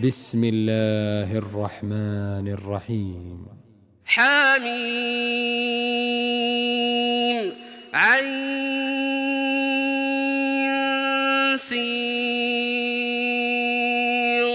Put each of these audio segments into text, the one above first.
بسم الله الرحمن الرحيم. حميم عين سين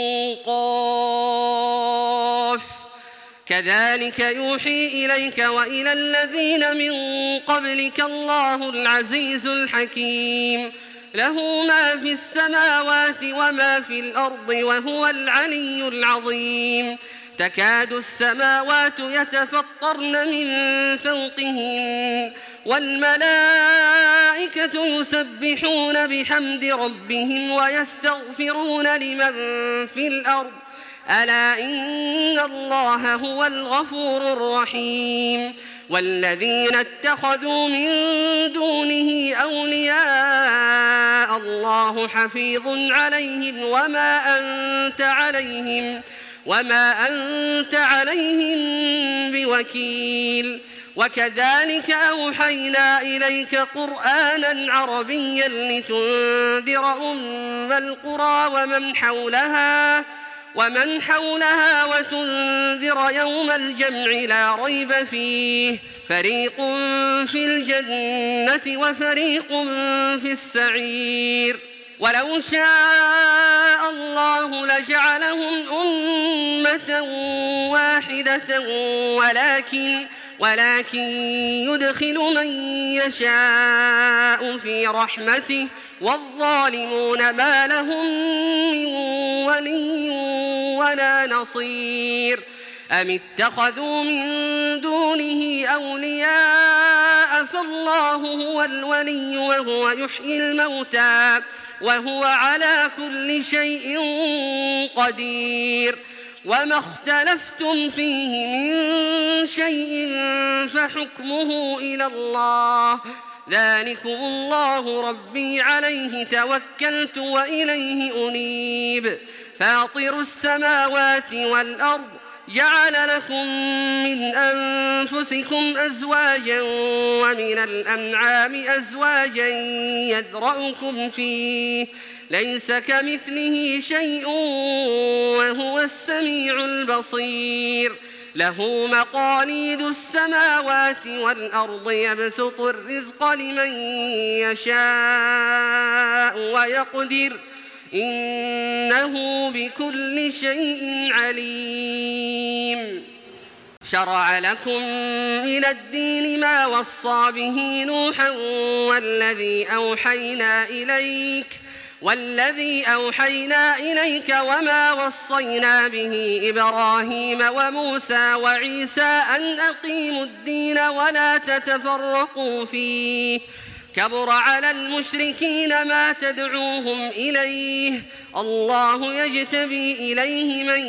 قاف كذلك يوحي إليك وإلى الذين من قبلك الله العزيز الحكيم له ما في السماوات وما في الأرض وهو العلي العظيم تكاد السماوات يتفطرن من فوقهم والملائكة يسبحون بحمد ربهم ويستغفرون لمن في الأرض ألا إن الله هو الغفور الرحيم والذين اتخذوا من دونه أولياء الله حفيظ عليهم وما أنت عليهم بوكيل وكذلك أوحينا إليك قرآنا عربيا لتنذر أم القرى ومن حولها وتنذر يوم الجمع لا ريب فيه فريق في الجنة وفريق في السعير ولو شاء الله لجعلهم أمة واحدة ولكن يدخل من يشاء في رحمته والظالمون ما لهم من ولي ولا نصير أم اتخذوا من دونه أولياء فالله هو الولي وهو يحيي الموتى وهو على كل شيء قدير وما اختلفتم فيه من شيء فحكمه إلى الله ذلكم الله ربي عليه توكلت وإليه أنيب فاطر السماوات والأرض جعل لكم من أنفسكم أزواجا ومن الأنعام أزواجا يذرأكم فيه ليس كمثله شيء وهو السميع البصير له مقاليد السماوات والأرض يبسط الرزق لمن يشاء ويقدر إنه بكل شيء عليم شرع لكم من الدين ما وصى به نوحا والذي أوحينا إليك وما وصينا به إبراهيم وموسى وعيسى أن أقيموا الدين ولا تتفرقوا فيه كبر على المشركين ما تدعوهم إليه الله يجتبي إليه من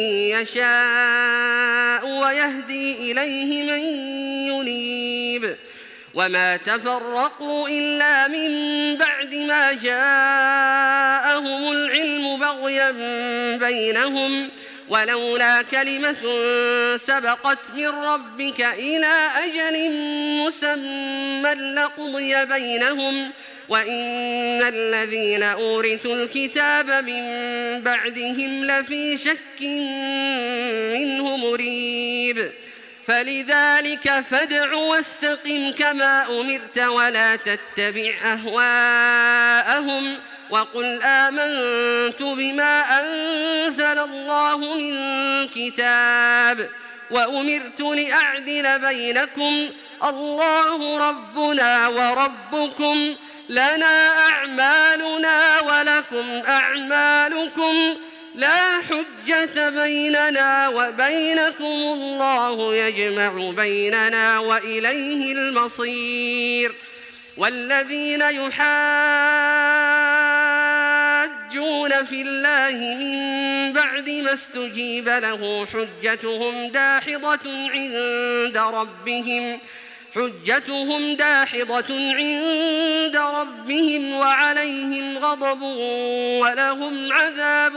يشاء ويهدي إليه من ينيب وما تفرقوا إلا من بعد ما جاءهم العلم بغيا بينهم ولولا كلمة سبقت من ربك إلى أجل مسمى لقضي بينهم وإن الذين أورثوا الكتاب من بعدهم لفي شك منه مريب فلذلك فادع واستقم كما أمرت ولا تتبع أهواءهم وقل آمنت بما أنزل الله من كتاب وأمرت لأعدل بينكم الله ربنا وربكم لنا أعمالنا ولكم أعمالكم لا حجة بيننا وبينكم الله يجمع بيننا وإليه المصير والذين يحاجون في الله من بعد ما استجيب له حجتهم داحضة عند ربهم وعليهم غضب ولهم عذاب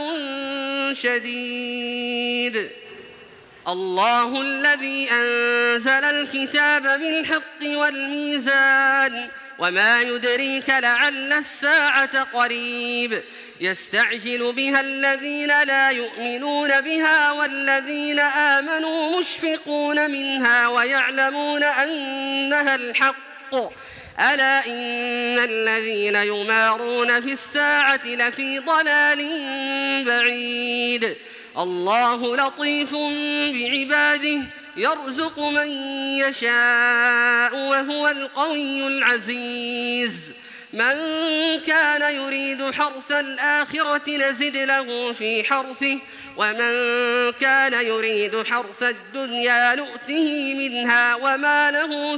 شديد الله الذي أنزل الكتاب بالحق والميزان وما يدريك لعل الساعة قريب يستعجل بها الذين لا يؤمنون بها والذين آمنوا مشفقون منها ويعلمون أنها الحق. ألا إن الذين يمارون في الساعة لفي ضلال بعيد. الله لطيف بعباده يرزق من يشاء وهو القوي العزيز. من كان يريد حرث الآخرة نزد له في حرثه ومن كان يريد حرث الدنيا نؤته منها وما له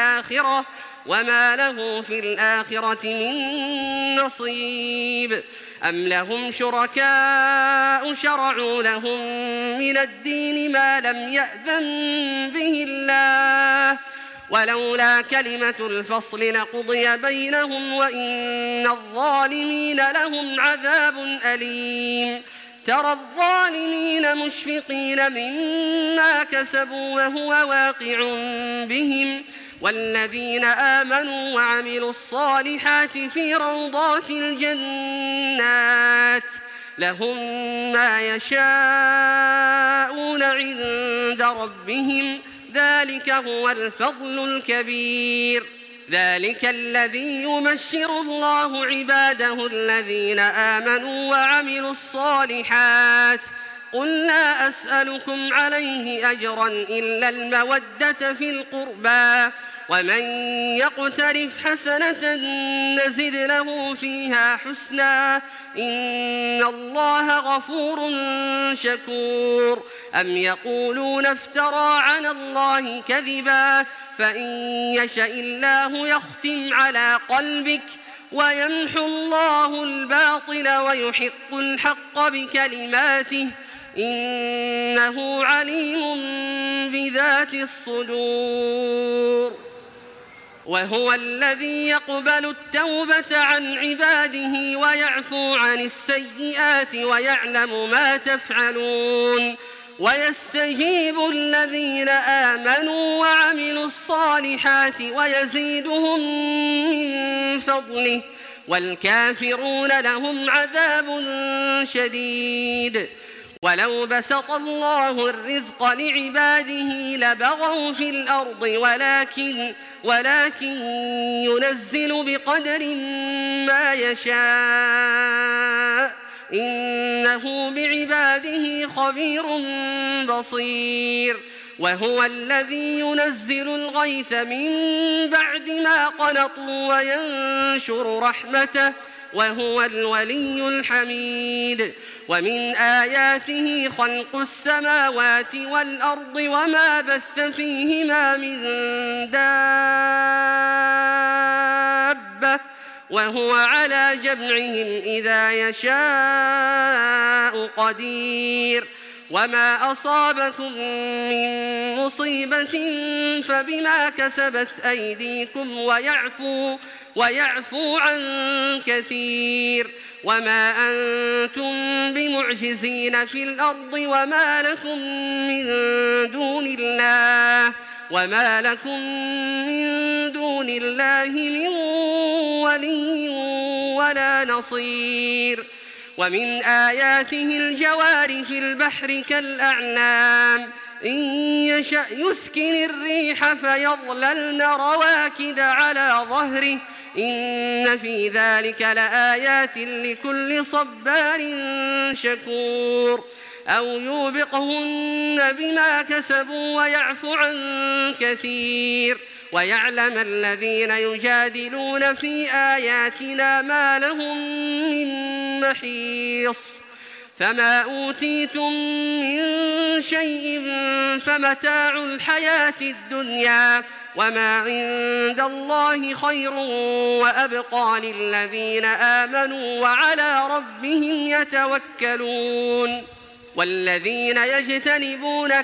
في الآخرة من نصيب. أم لهم شركاء شرعوا لهم من الدين ما لم يأذن به الله ولولا كلمة الفصل لقضي بينهم وإن الظالمين لهم عذاب أليم. ترى الظالمين مشفقين مما كسبوا وهو واقع بهم والذين آمنوا وعملوا الصالحات في روضات الجنات لهم ما يشاءون عند ربهم ذلك هو الفضل الكبير. ذلك الذي يبشر الله عباده الذين آمنوا وعملوا الصالحات. قل لا أسألكم عليه أجرا إلا المودة في القربى ومن يقترف حسنة نزد له فيها حسنا إن الله غفور شكور. أم يقولون افترى على الله كذبا فإن يشأ الله يختم على قلبك ويمحو الله الباطل ويحق الحق بكلماته إنه عليم بذات الصدور. وهو الذي يقبل التوبة عن عباده ويعفو عن السيئات ويعلم ما تفعلون ويستجيب الذين آمنوا وعملوا الصالحات ويزيدهم من فضله والكافرون لهم عذاب شديد. ولو بسط الله الرزق لعباده لبغوا في الأرض ولكن ينزل بقدر ما يشاء إنه بعباده خبير بصير. وهو الذي ينزل الغيث من بعد ما قنطوا وينشر رحمته وهو الولي الحميد. ومن آياته خلق السماوات والأرض وما بث فيهما من دابة وهو على جمعهم إذا يشاء قدير. وما أصابكم من مصيبة فبما كسبت أيديكم ويعفو عن كثير. وما أنتم بمعجزين في الأرض وما لكم من دون الله من ولي ولا نصير. ومن آياته الجوار في البحر كالأعلام إن يشأ يسكن الريح فيظللن رواكد على ظهره إن في ذلك لآيات لكل صبار شكور. أو يوبقهن بما كسبوا ويعفو عن كثير ويعلم الذين يجادلون في آياتنا ما لهم من محيص. فما أوتيتم من شيء فمتاع الحياة الدنيا وما عند الله خير وأبقى للذين آمنوا وعلى ربهم يتوكلون. والذين يجتنبون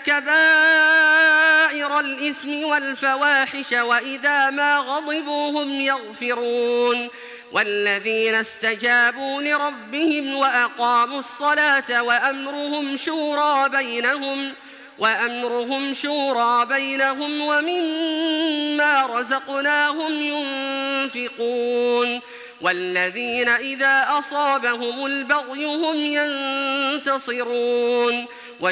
كبائر الإثم والفواحش وإذا ما غضبوا هم يغفرون. والذين استجابوا لربهم وأقاموا الصلاة وأمرهم شورى بينهم ومما رزقناهم ينفقون. والذين إذا أصابهم البغي هم ينتصرون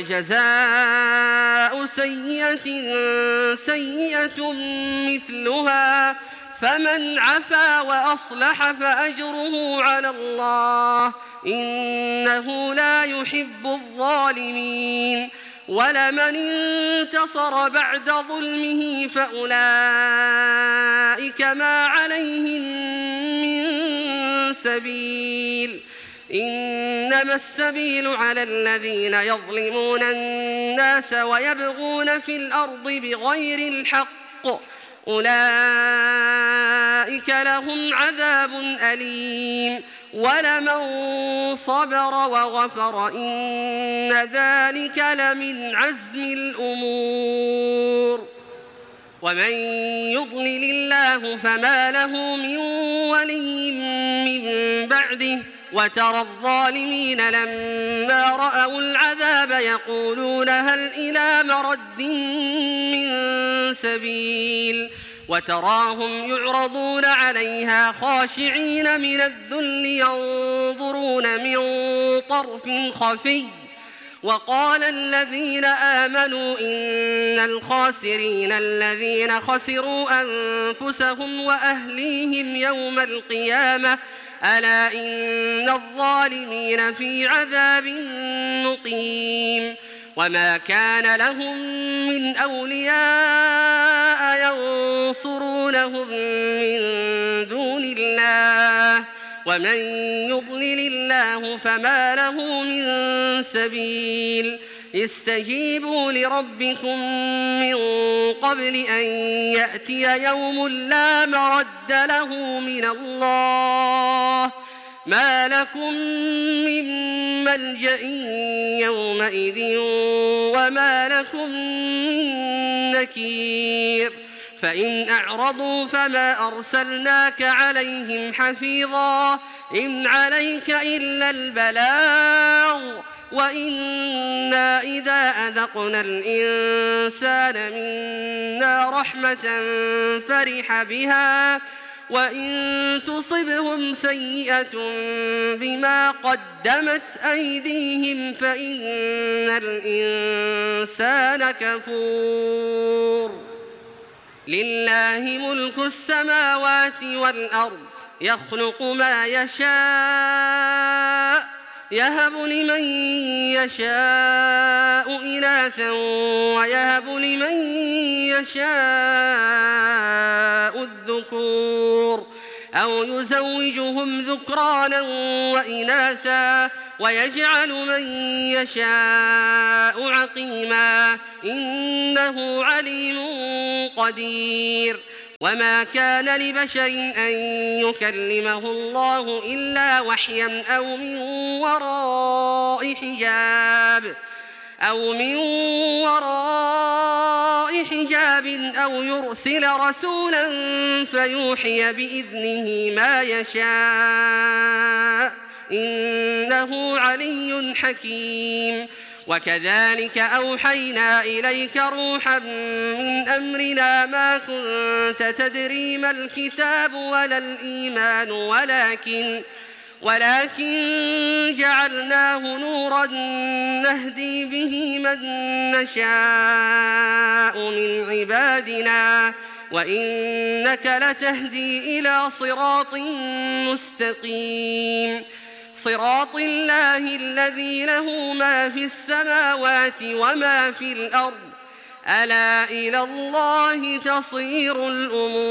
وجزاء سيئة سيئة مثلها فمن عفا وأصلح فأجره على الله إنه لا يحب الظالمين ولمن انتصر بعد ظلمه فأولئك ما عليهم من سبيل إنما السبيل على الذين يظلمون الناس ويبغون في الأرض بغير الحق أولئك لهم عذاب أليم ولمن صبر وغفر إن ذلك لمن عزم الأمور ومن يضلل الله فما له من ولي من بعده وترى الظالمين لما رأوا العذاب يقولون هل إلى مرد من سبيل وتراهم يعرضون عليها خاشعين من الذل ينظرون من طرف خفي وقال الذين آمنوا إن الخاسرين الذين خسروا أنفسهم وأهليهم يوم القيامة ألا إن الظالمين في عذاب مقيم وما كان لهم من أولياء ينصرونهم من دون الله ومن يضلل الله فما له من سبيل استجيبوا لربكم من قبل أن يأتي يوم لا مرد له من الله ما لكم من ملجأ يومئذ وما لكم من نكير فإن أعرضوا فما أرسلناك عليهم حفيظا إن عليك إلا البلاغ وإنا إذا أذقنا الإنسان منا رحمة فرح بها وإن تصبهم سيئة بما قدمت أيديهم فإن الإنسان كفور لله ملك السماوات والأرض يخلق ما يشاء يهب لمن يشاء إناثا ويهب لمن يشاء الذكور أو يزوجهم ذكرانا وإناثا ويجعل من يشاء عقيما إنه عليم قدير وما كان لبشر أن يكلمه الله إلا وحيا أو من وراء حجاب أو يرسل رسولا فيوحي بإذنه ما يشاء إنه علي حكيم وكذلك أوحينا إليك روحا من أمرنا ما كنت تدري ما الكتاب ولا الإيمان ولكن جعلناه نورا نهدي به من نشاء من عبادنا وإنك لتهدي إلى صراط مستقيم صراط الله الذي له ما في السماوات وما في الأرض ألا إلى الله تصير الأمور